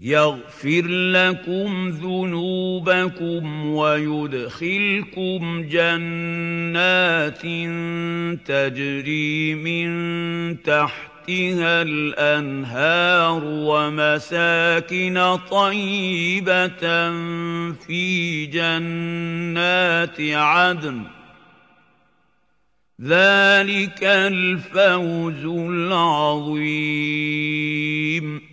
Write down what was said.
يغفر لكم ذنوبكم ويدخلكم جنات تجري من تحتها الأنهار ومساكن طيبة في جنات عدن ذلك الفوز العظيم